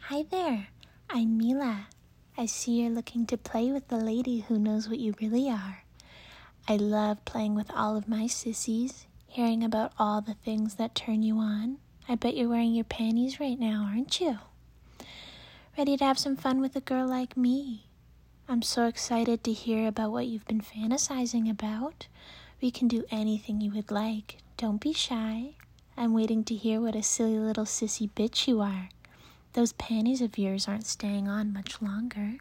Hi there, I'm Mila. I see you're looking to play with the lady who knows what you really are. I love playing with all of my sissies, hearing about all the things that turn you on. I bet you're wearing your panties right now, aren't you? Ready to have some fun with a girl like me? I'm so excited to hear about what you've been fantasizing about. We can do anything you would like. Don't be shy. I'm waiting to hear what a silly little sissy bitch you are. Those panties of yours aren't staying on much longer.